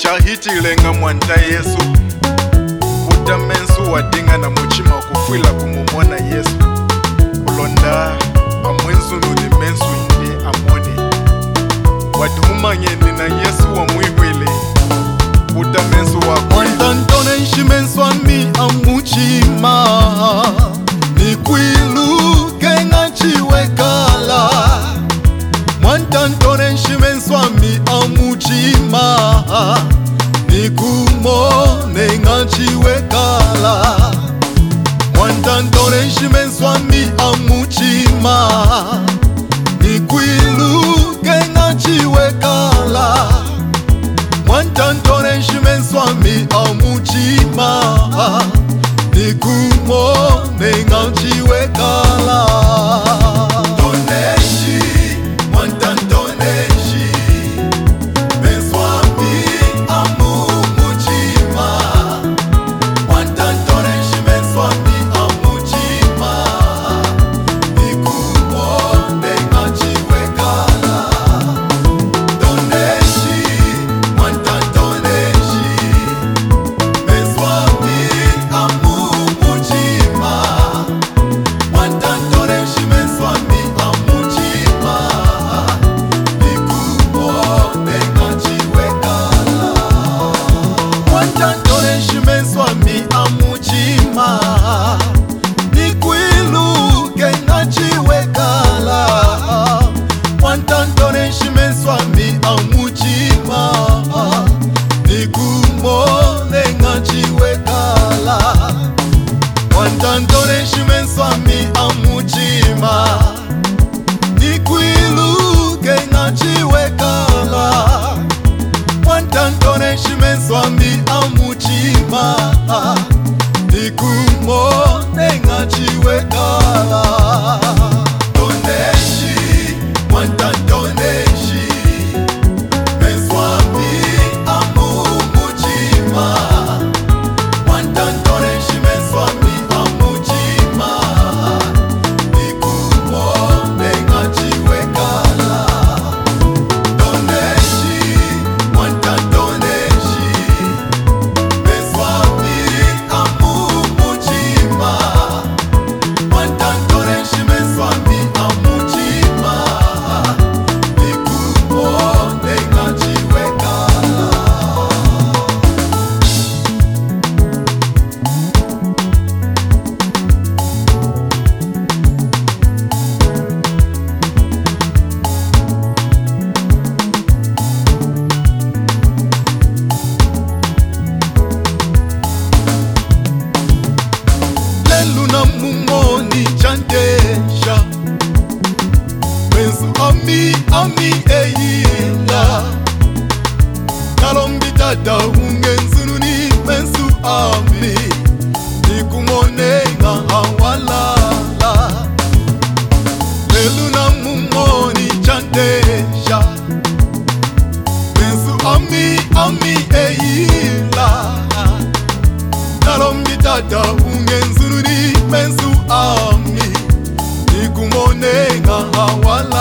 tahitilenga mwanta Yesu Buta mensu wadinga na muchima kufwila kumumona Yesu Ulonda amwenzu nuni mensu indi amoni Wadhuma nyeni na Yesu wa muiwile Buta mensu wa Mwantantone nshimensu ami amuchima Nikwilu kenga chiwekala Mwantantone nshimensu ami amuchima Nikumone nga chiwekala Mwantantone nshimensu ami amuchima Nikwilu kenga chiwekala Mwantantone nshimensu ami amuchima Nikumone nga chiwekala Toneshi, Mwantantoneshi Mensu ami amuchima Mwantantoneshi mensu ami amuchima Nikumone nga chiwekala Toneshi, Mwantantoneshi Mensu ami amuchima Mwantantoneshi mensu ami amuchima Nikumone nga chiwekala Mwantantoneshi mensu ami amuchima Nikwiluke nga chiwekala Mwantantoneshi mensu ami amuchima Nikumone nga chiwekala Mwantantoneshi mensu ami amuchima Nikwiluke nga chiwekala Mwantantoneshi mensu ami amuchima Nikumone nga chiwekala Toneshi, Mwantantoneshi mensu ami amuchima Mwantantoneshi mensu ami amuchima Nikumone nga chiwekala Toneshi, Mwantantoneshi mensu ami amuchima Mwantantoneshi mensu ami amuchima Nikumone nga chiwekala Lelu na mumoni chandesha Mensu ami eyila Nalombi dada ungenzununi mensu ami Nikumone nga awalala Lelu na mumoni chandesha Mensu ami eyila Nalombi dada ungenzununi mensu ami Nikumone nga awalala